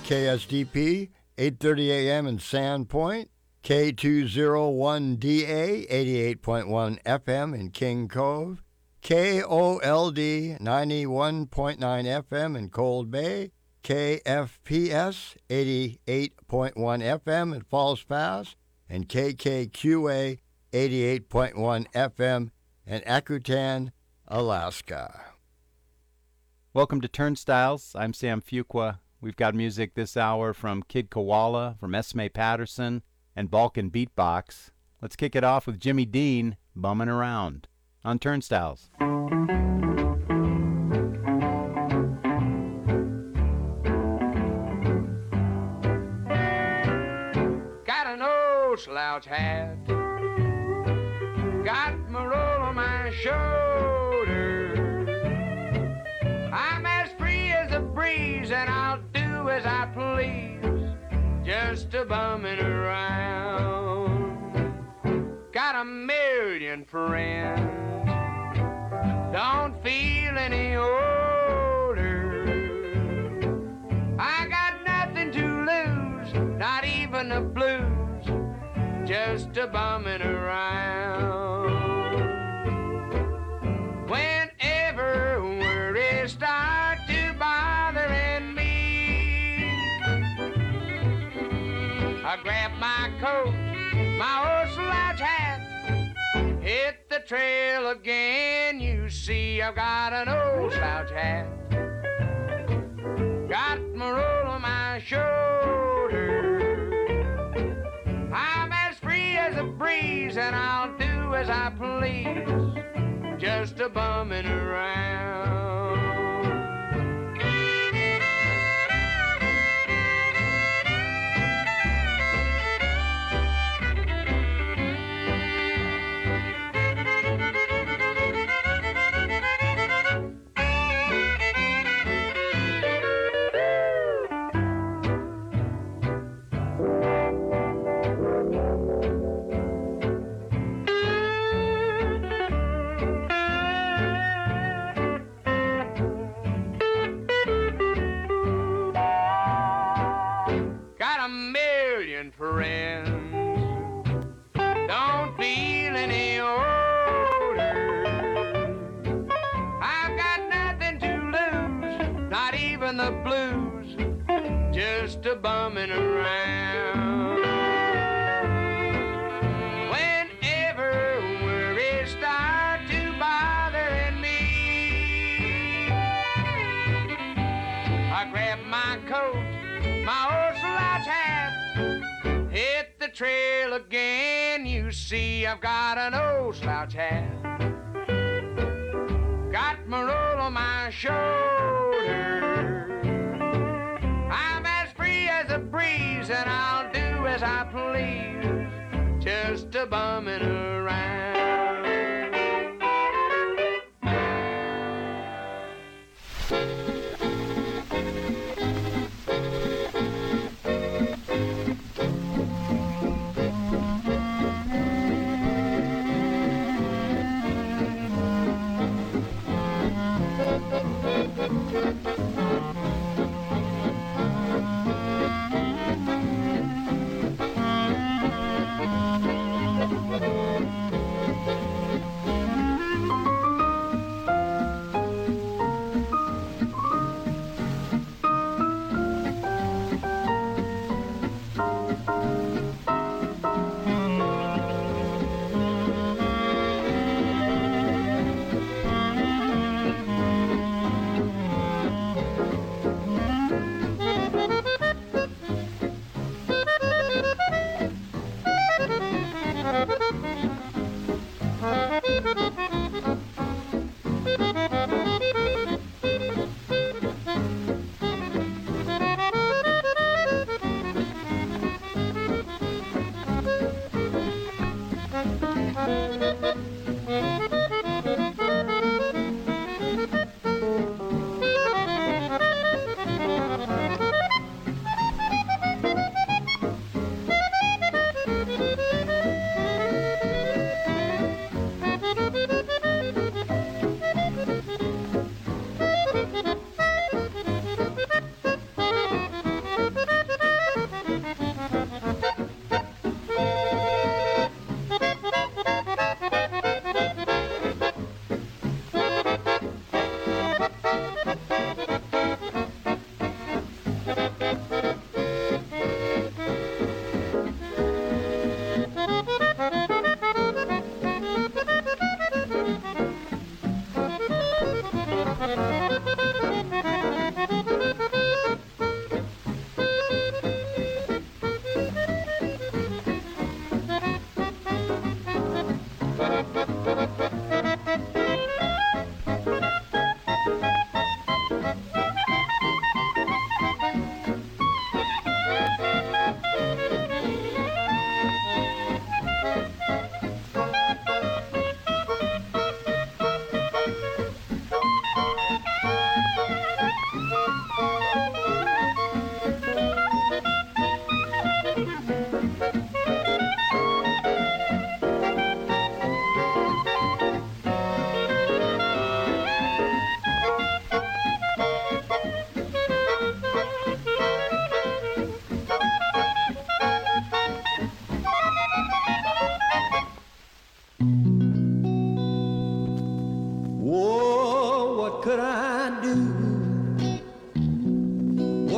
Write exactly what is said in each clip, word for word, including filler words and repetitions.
K S D P, eight thirty A M in Sandpoint, K two oh one D A, eighty-eight point one F M in King Cove, K O L D, ninety-one point nine F M in Cold Bay, K F P S, eighty-eight point one F M in Falls Pass, and K K Q A, eighty-eight point one F M in Akutan, Alaska. Welcome to Turnstiles. I'm Sam Fuqua. We've got music this hour from Kid Koala, from Esme Patterson, and Balkan Beatbox. Let's kick it off with Jimmy Dean, Bummin' Around, on Turnstiles. Got an old slouch hat, got my roll on my shoulder. I'm as free as a breeze and I'll do as I please, just a bumming around. Got a million friends, don't feel any older. I got nothing to lose, not even the blues, just a bumming around. Whenever worries start to bothering me, I grab my coat, my old slouch hat, hit the trail again. You see, I've got an old slouch hat, got my roll on my shoulder. I'm as free as a breeze and I'll do as I please, just a bumming around. Friends, don't feel any older. I've got nothing to lose, not even the blues, just a bumming around. Whenever worries start to bothering me, I grab my coat, my old slouch hat, hit the trail again. You see, I've got an old slouch hat, got my roll on my shoulder. I'm as free as a breeze and I'll do as I please, just a bumming around.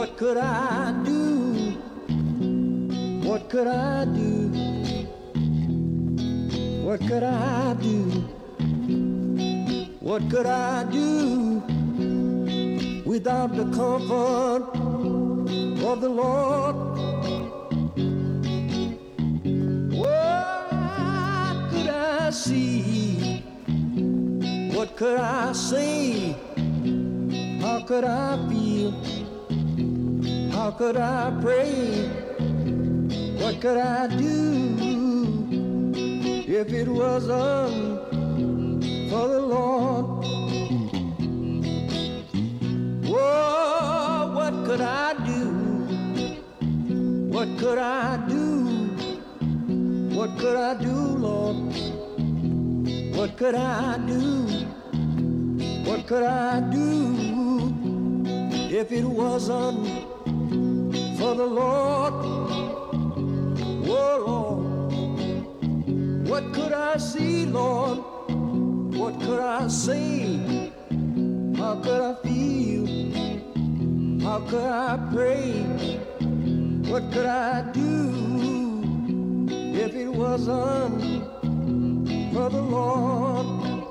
What could I do? What could I do? What could I do? What could I do without the comfort of the Lord? What could I see? What could I say? How could I feel? How could I pray? What could I do if it wasn't for the Lord? Whoa, what could I do? What could I do? What could I do, Lord? What could I do? What could I do if it wasn't for the Lord? Oh, Lord. What could I see, Lord? What could I say? How could I feel? How could I pray? What could I do if it wasn't for the Lord?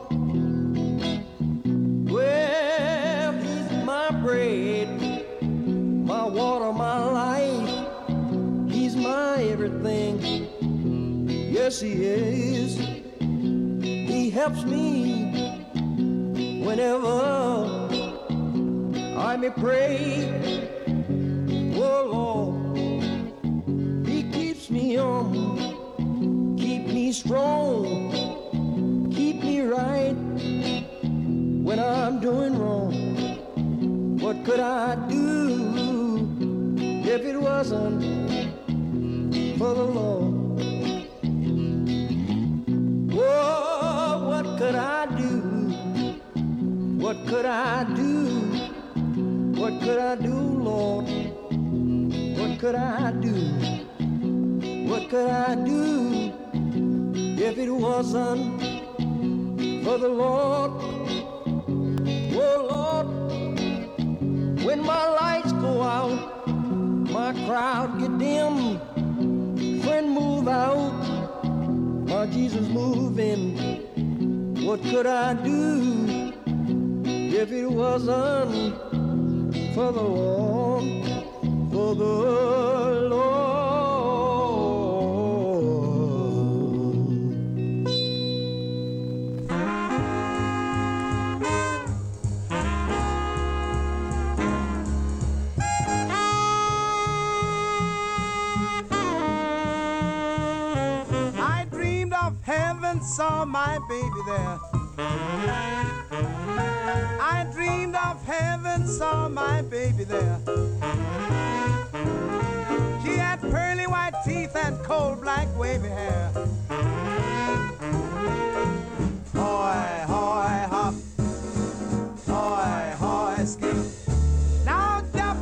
Well, He's my bread, my water, my life. He's my everything. Yes, He is. He helps me whenever I may pray. Oh, Lord, He keeps me on, keep me strong, keep me right when I'm doing wrong. What could I do if it wasn't for the Lord? Oh, what could I do? What could I do? What could I do, Lord? What could I do? What could I do if it wasn't for the Lord? Oh, Lord, when my lights go out, my crowd get dim, friend move out, my Jesus move in. What could I do if it wasn't for the Lord, for the Lord? I dreamed of heaven, saw my baby there. I dreamed of heaven, saw my baby there. She had pearly white teeth and coal black wavy hair. Hoy, hoy, hop. Hoy, hoy, skip. Now jump.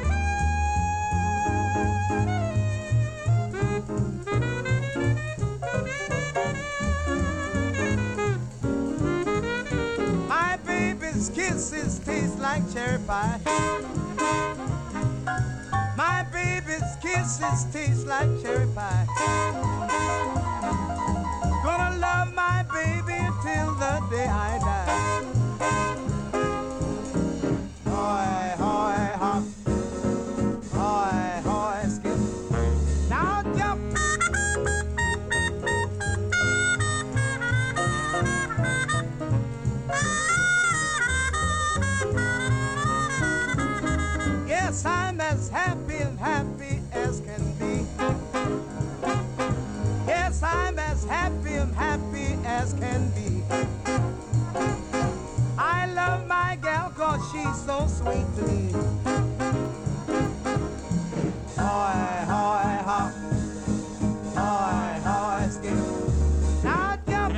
My baby's kisses taste like cherry pie. My baby's kisses taste like cherry pie. Gonna love my baby until the day I die. Hoy, hoy, hop. Hoy, hoy, skip. Now jump. Yes, I'm as happy and happy as can be. Yes, I'm as happy and happy as can be. I love my gal 'cause she's so sweet to me. Hoy, hoy, hop. Hoy, hoy, skip. Now jump.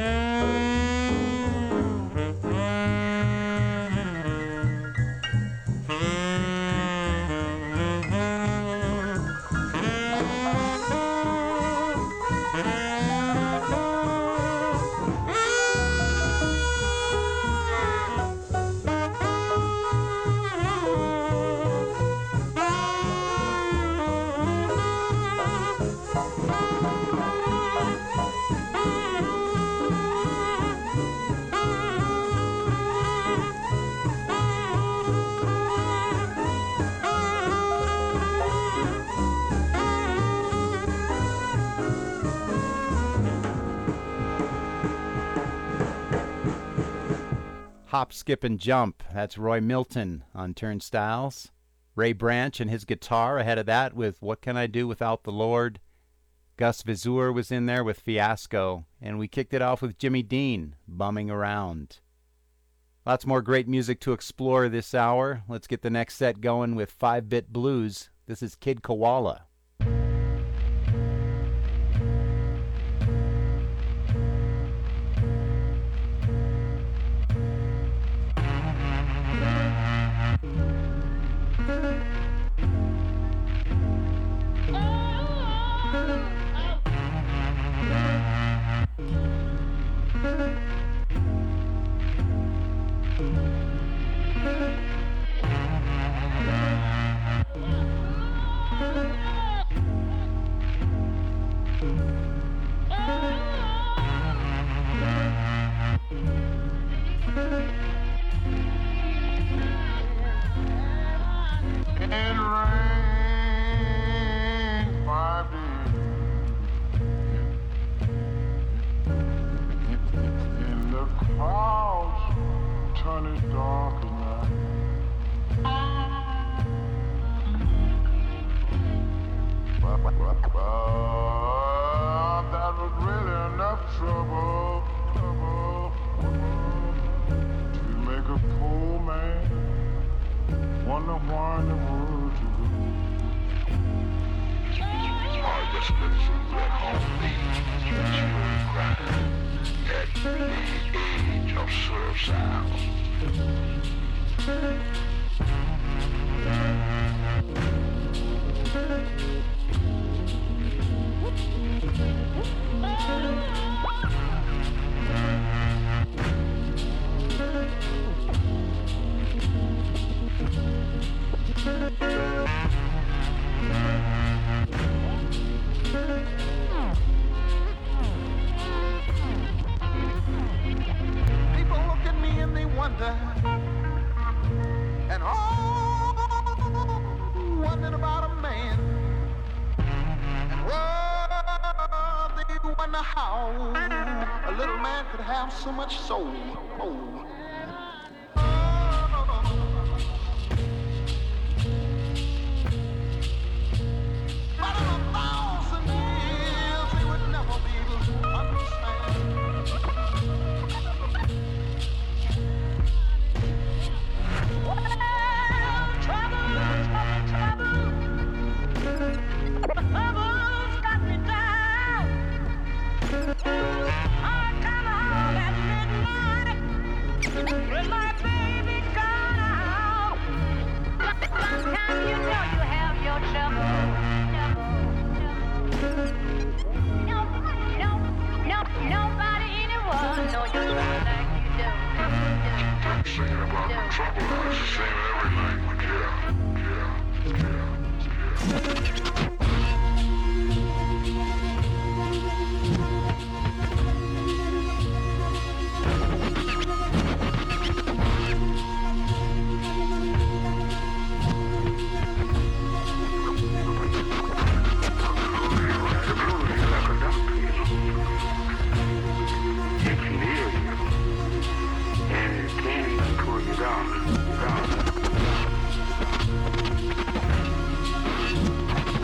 Hop, Skip, and Jump. That's Roy Milton on Turnstiles. Ray Branch and his guitar ahead of that with What Can I Do Without the Lord. Gus Viseur was in there with Fiasco. And we kicked it off with Jimmy Dean, Bumming Around. Lots more great music to explore this hour. Let's get the next set going with five-bit blues. This is Kid Koala. So much soul. Oh. Down, down.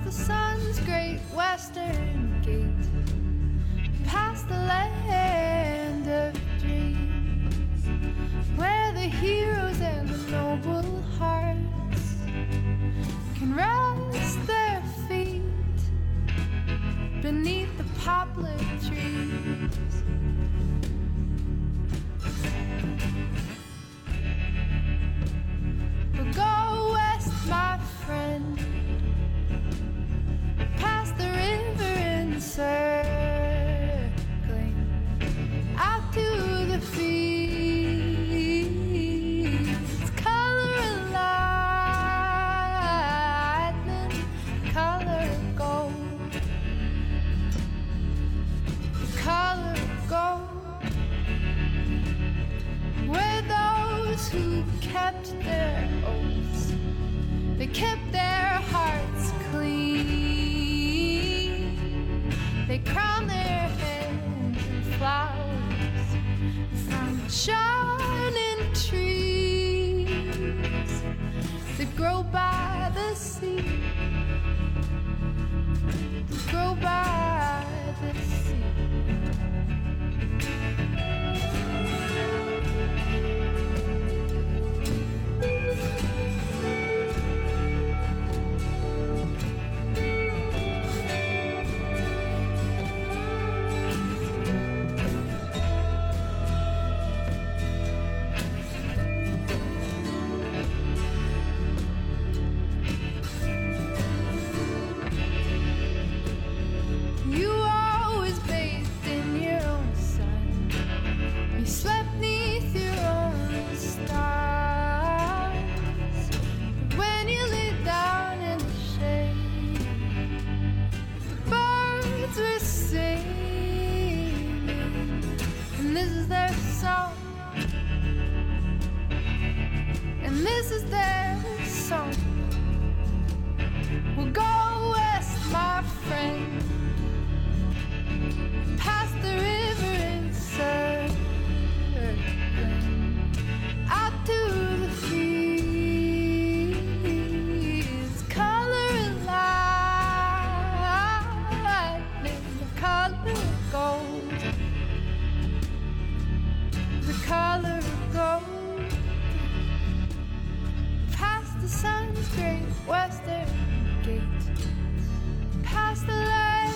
Past the sun's great western gate, past the land of dreams, where the heroes and the noble hearts can rest their feet beneath the poplar trees. We'll go west, my friend, past the river encircling, out to the fields, color of lightning, color of gold, color of gold, where those who kept their oaths, they kept their hearts clean, they crowned their heads in flowers from shining trees that grow by the sea, that grow by the sea. You always bathed in your own sun. You slept neath your own stars. But when you lay down in the shade, the birds were singing, and this is their song, and this is their song. We'll go west, my friend, past the river encircling, out to the fields, color of lightning, the color of gold, the color of gold, past the sun's great western gate, past the land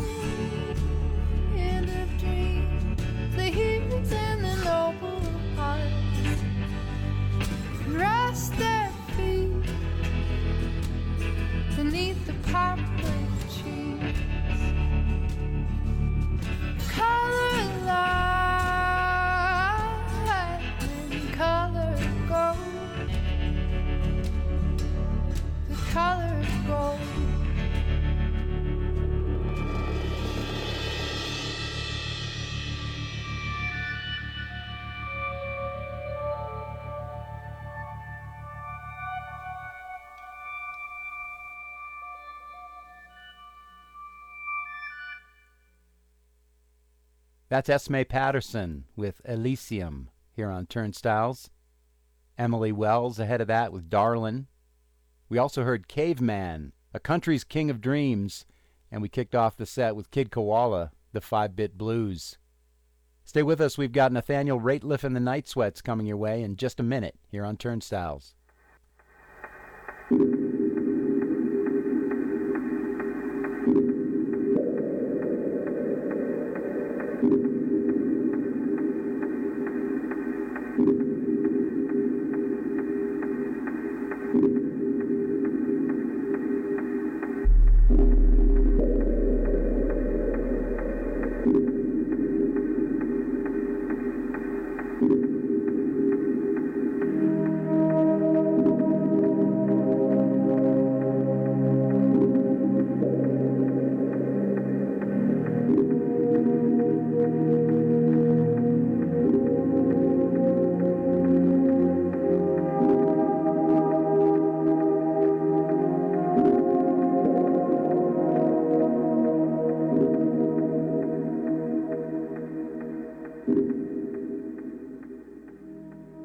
of dreams, the heroes and the noble hearts can rest their feet beneath the poplar trees. Color of lightning, color of gold, the color of gold. That's Esme Patterson with Elysium here on Turnstiles. Emily Wells ahead of that with Darlin'. We also heard Caveman, A Country's King of Dreams, and we kicked off the set with Kid Koala, The Five-Bit Blues. Stay with us. We've got Nathaniel Rateliff and the Night Sweats coming your way in just a minute here on Turnstiles.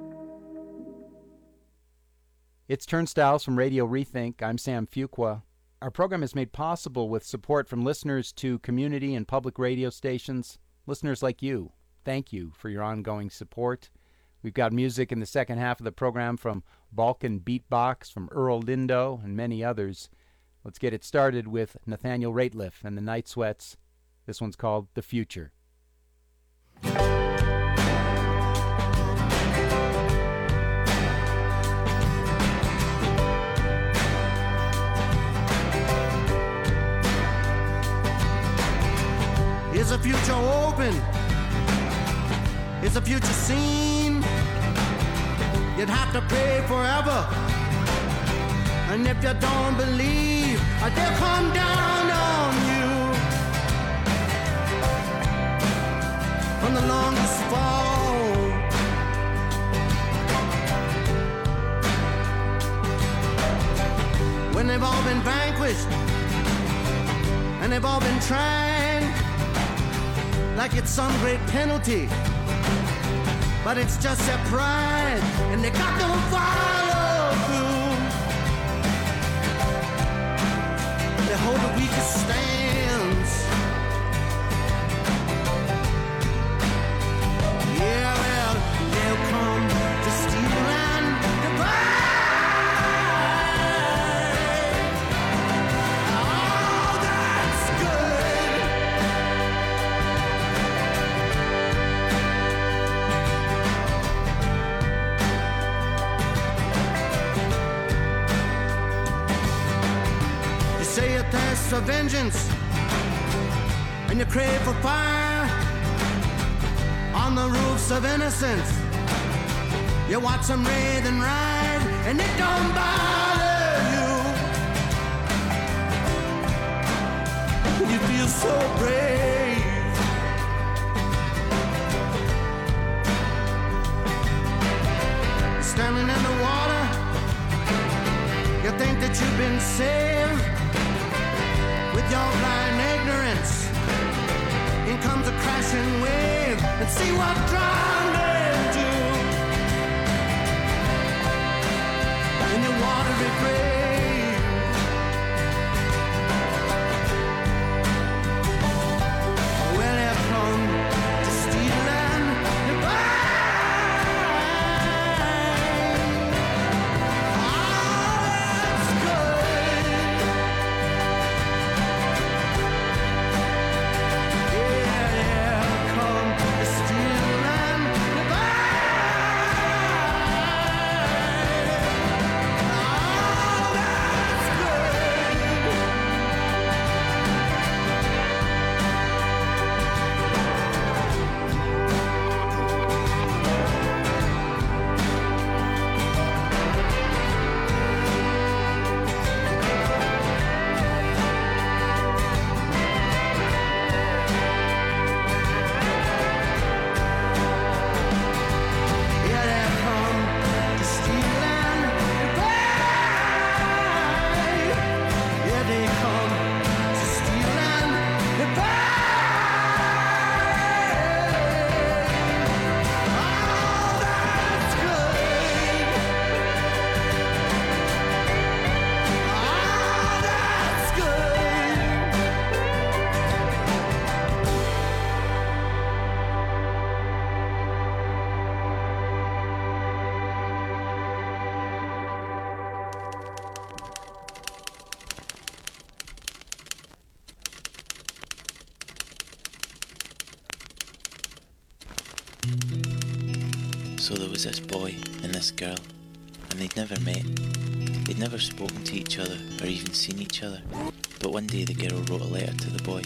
It's Turnstiles from Radio Rethink. I'm Sam Fuqua. Our program is made possible with support from listeners to community and public radio stations, listeners like you. Thank you for your ongoing support. We've got music in the second half of the program from Balkan Beatbox, from Earl Lindo, and many others. Let's get it started with Nathaniel Rateliff and the Night Sweats. This one's called The Future. Is the future open? Is the future seen? You'd have to pray forever. And if you don't believe, they'll come down on you. From the longest fall, when they've all been vanquished and they've all been tried like it's some great penalty, but it's just their pride, and they got no follow through. They hold the weakest stands. Yeah, well, they'll come to steal and divide. Oh, that's good. You say you thirst for vengeance and you crave for fire on the roofs of innocence. You watch them writhe and ride, and it don't bother you. You feel so brave. Standing in the water, you think that you've been saved. With your blind ignorance, in comes a crashing wave, and see what drowned men do. In your watery grave, well, they come to steal and divide. Oh, that's good. Yeah, yeah, come to steal and So there was this boy and this girl, and they'd never met. They'd never spoken to each other or even seen each other, but one day the girl wrote a letter to the boy.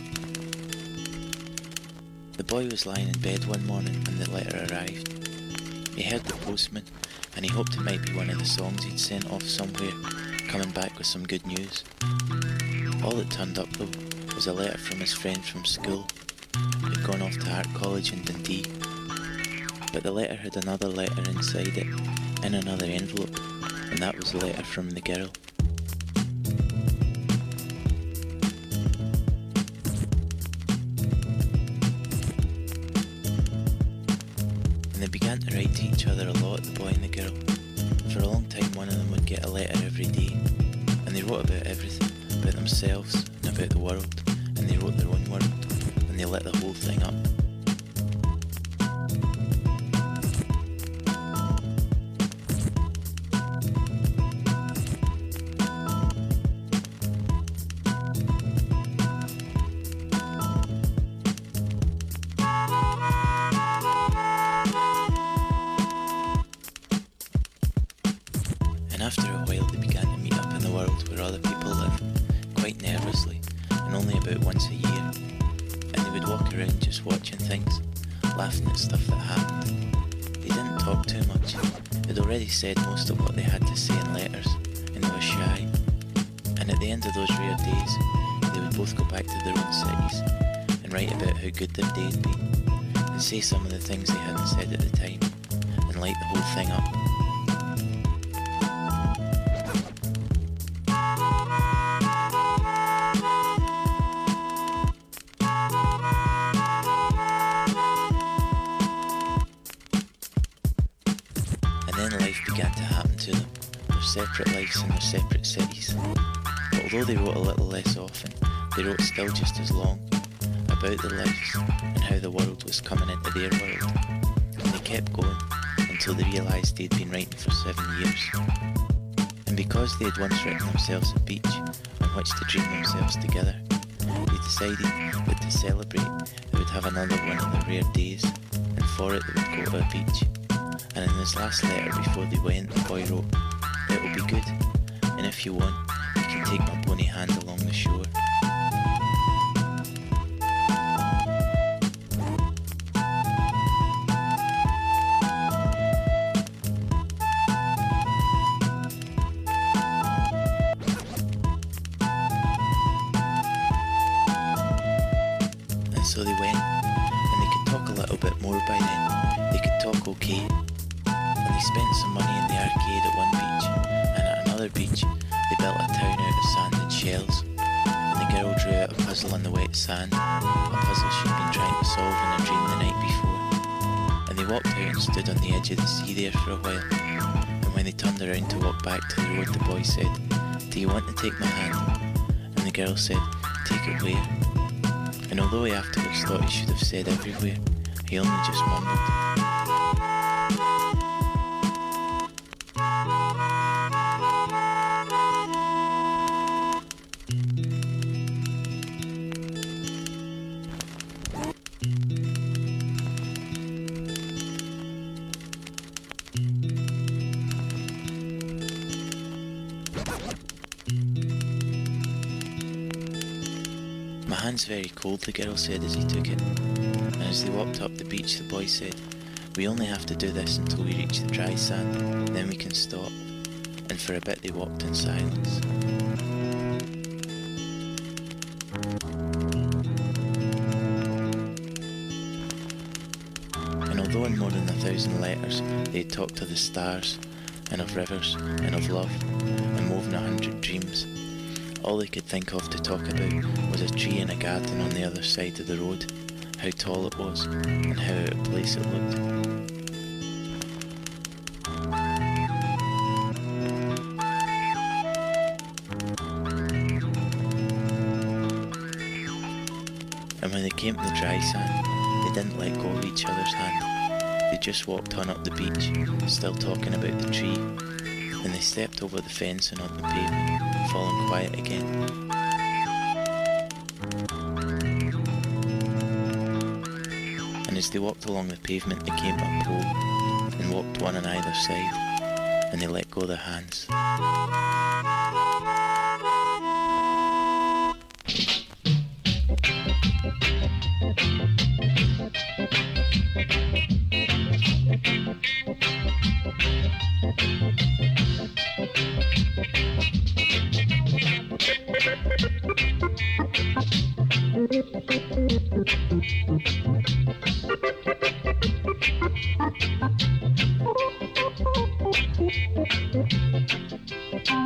The boy was lying in bed one morning when the letter arrived. He heard the postman, and he hoped it might be one of the songs he'd sent off somewhere, coming back with some good news. All that turned up though was a letter from his friend from school, who'd gone off to art college in Dundee. But the letter had another letter inside it, in another envelope, and that was the letter from the girl. And they began to write to each other a lot, the boy and the girl. For a long time one of them would get a letter every day, and they wrote about everything, about themselves and about the world, and they wrote their own world, and they lit the whole thing up. After a while they began to meet up in the world where other people live, quite nervously, and only about once a year. And they would walk around just watching things, laughing at stuff that happened. They didn't talk too much. They'd already said most of what they had to say in letters, and they were shy. And at the end of those rare days, they would both go back to their own cities and write about how good their day had been, and say some of the things they hadn't said at the time, and light the whole thing up. Separate lives in their separate cities. But although they wrote a little less often, they wrote still just as long, about their lives and how the world was coming into their world. And they kept going until they realised they'd been writing for seven years. And because they had once written themselves a beach on which to dream themselves together, they decided that to celebrate they would have another one of their rare days, and for it they would go to a beach. And in his last letter before they went, the boy wrote, "It'll be good, and if you want, you can take my bony hand along the shore." And so they went, and they could talk a little bit more by then. They could talk okay. And they spent some money in the arcade at one beach, and at another beach they built a town out of sand and shells, and the girl drew out a puzzle on the wet sand, a puzzle she'd been trying to solve in a dream the night before. And they walked out and stood on the edge of the sea there for a while, and when they turned around to walk back to the road, the boy said, "Do you want to take my hand?" And the girl said, "Take it where?" And although he afterwards thought he should have said everywhere, he only just mumbled. "My hand's very cold," the girl said as he took it. And as they walked up the beach, the boy said, "We only have to do this until we reach the dry sand, then we can stop." And for a bit they walked in silence. And although in more than a thousand letters they had talked of the stars, and of rivers, and of love, and woven a hundred dreams, all they could think of to talk about was a tree in a garden on the other side of the road, how tall it was, and how out of place it looked. And when they came to the dry sand, they didn't let go of each other's hand. They just walked on up the beach, still talking about the tree. Then they stepped over the fence and on the pavement, falling quiet again. And as they walked along the pavement, they came to a pole and walked one on either side, and they let go of their hands. Thank you.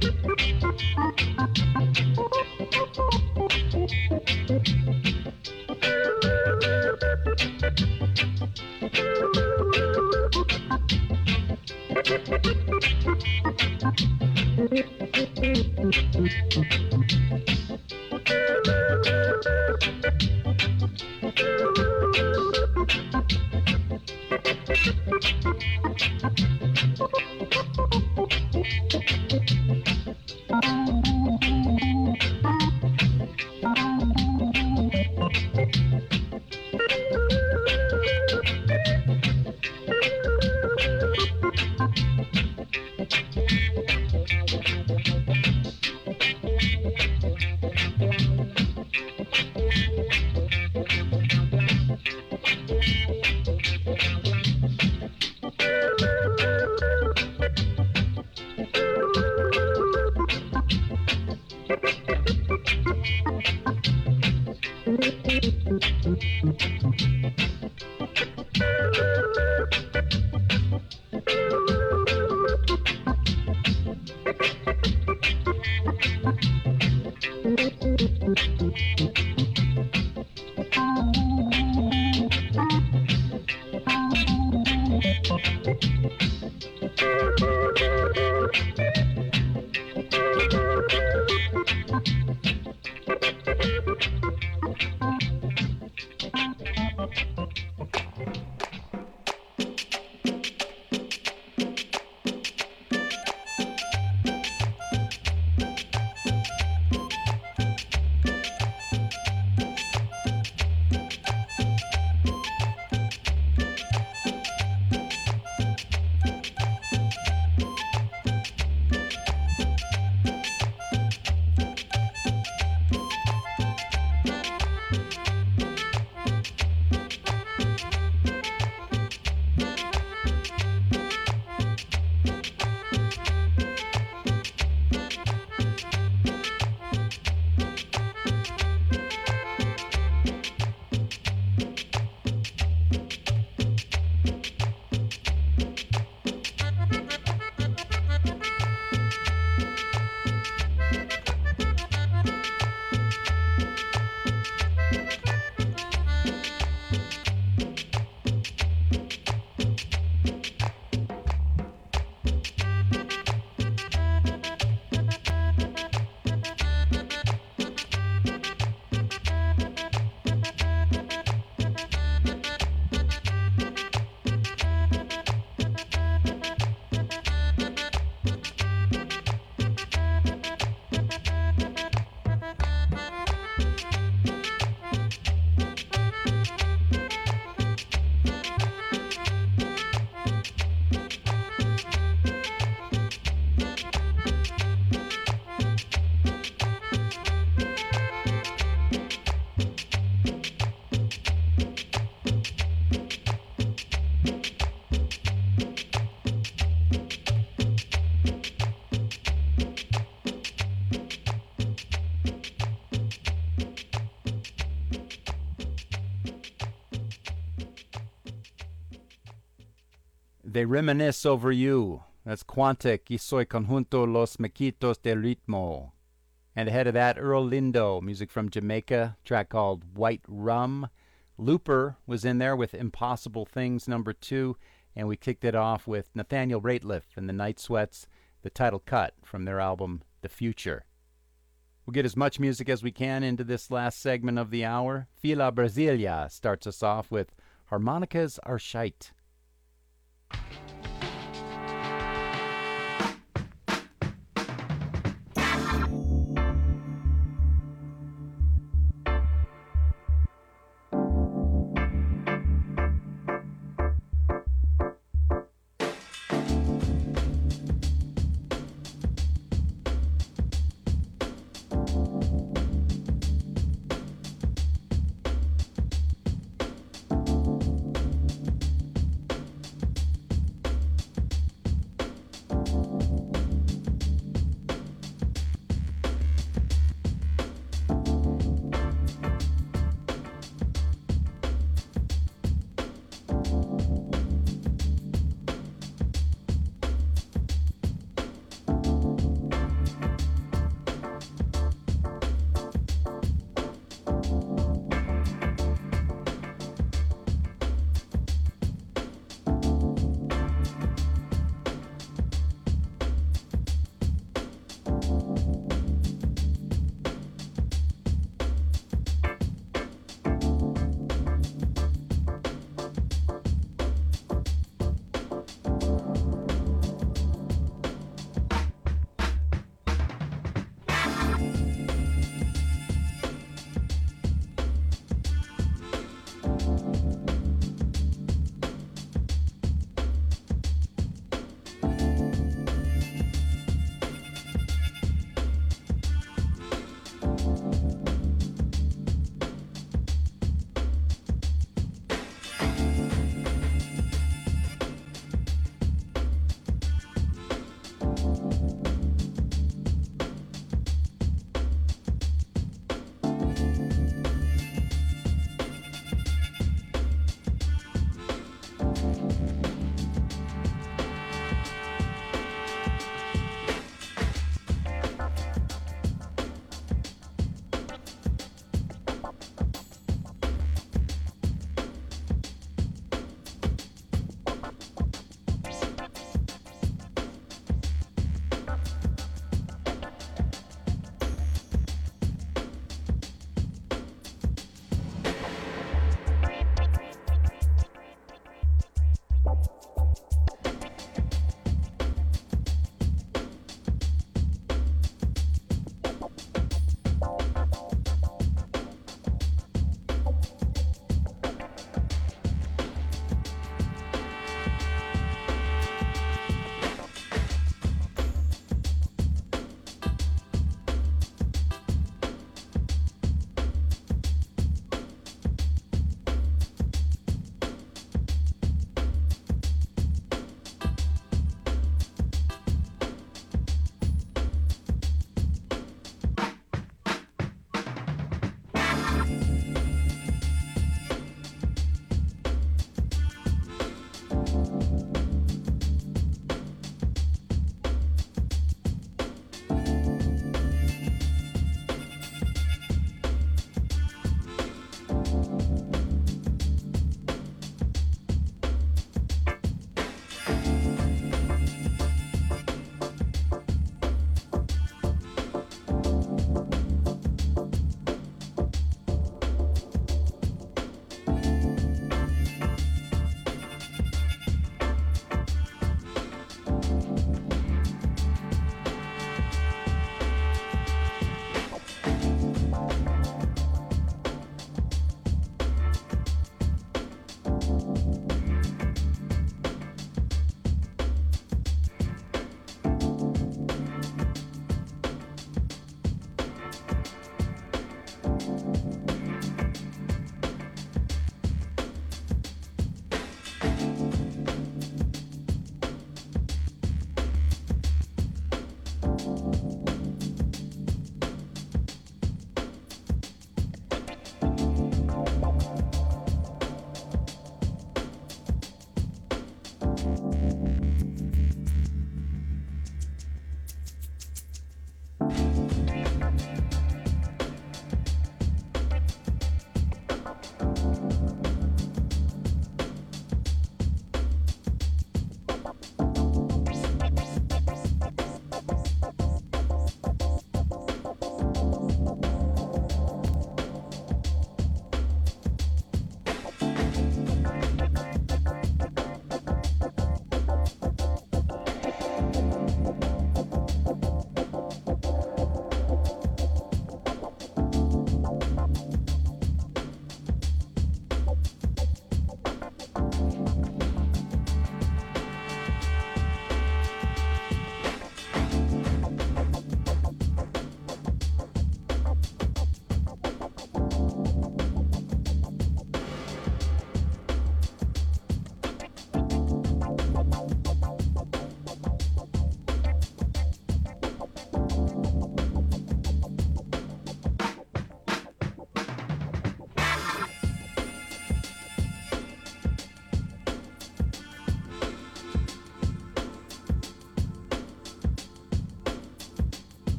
They reminisce over you. That's Quantic y soy conjunto Los Mequitos de Ritmo. And ahead of that, Earl Lindo, music from Jamaica, track called White Rum. Looper was in there with Impossible Things number two, and we kicked it off with Nathaniel Rateliff and the Night Sweats, the title cut from their album The Future. We'll get as much music as we can into this last segment of the hour. Fila Brasilia starts us off with Harmonicas Are Shite.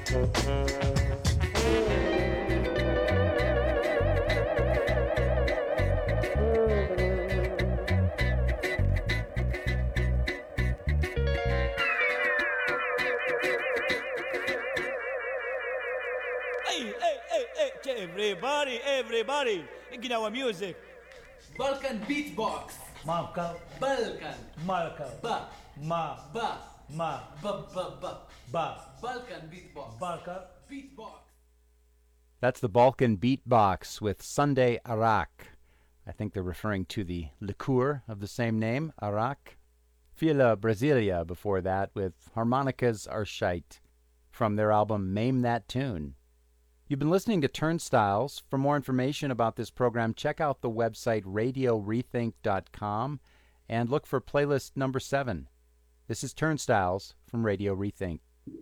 Hey, hey, hey, hey, everybody, everybody, get our music. Balkan beatbox. Malka, Balkan. Malka, Ba. Ma, Ba. Ma, Ba, ba, ba. Ba, Balkan beatbox. Balka. Beatbox. That's the Balkan Beatbox with Sunday Arak. I think they're referring to the liqueur of the same name, Arak. Fila Brasilia before that with Harmonicas Arshite from their album Maim That Tune. You've been listening to Turnstiles. For more information about this program, check out the website radio rethink dot com and look for playlist number seven. This is Turnstiles from Radio Rethink.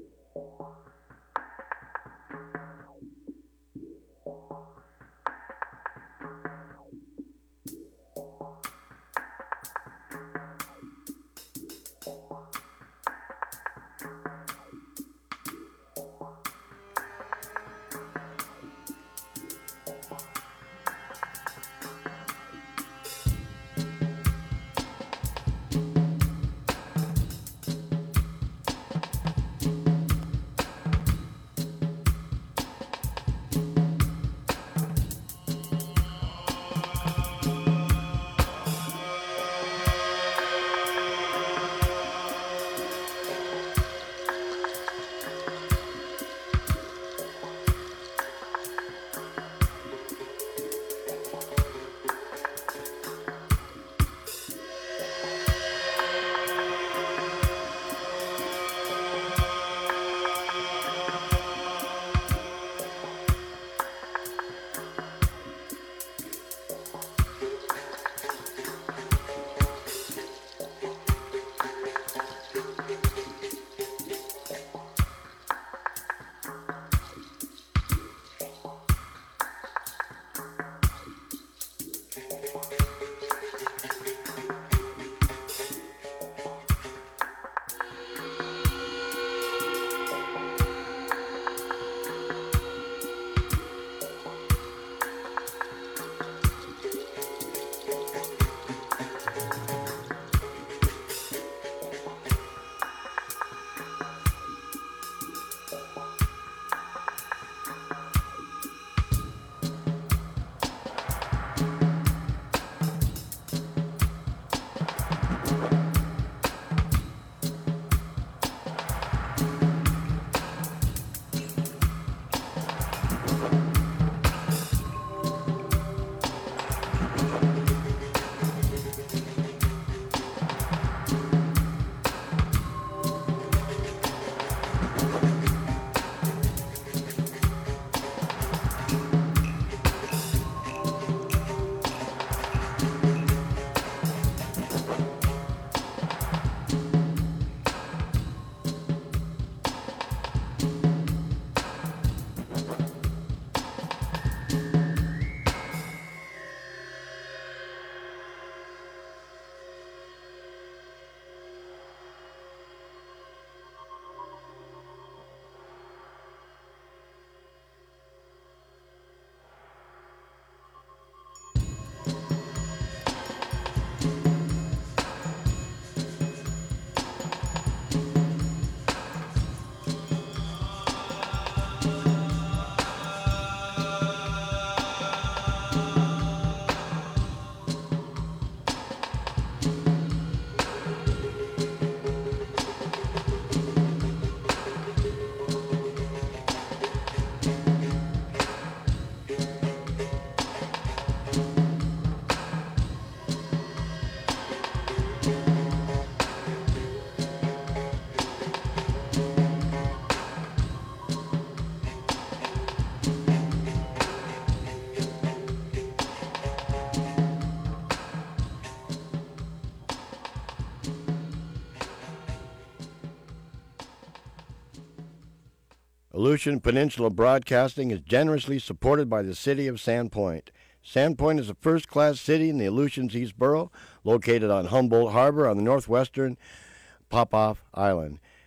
Aleutian Peninsula Broadcasting is generously supported by the City of Sandpoint. Sandpoint is a first-class city in the Aleutians East Borough, located on Humboldt Harbor on the northwestern Popoff Island.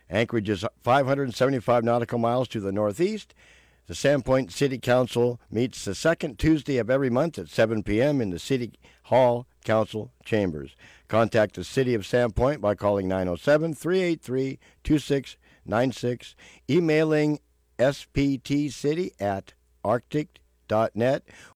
Anchorage is five hundred seventy-five nautical miles to the northeast. The Sandpoint City Council meets the second Tuesday of every month at seven p.m. in the City Hall Council Chambers. Contact the City of Sandpoint by calling nine oh seven, three eight three, two six nine six, emailing sptcity at arctic dot net,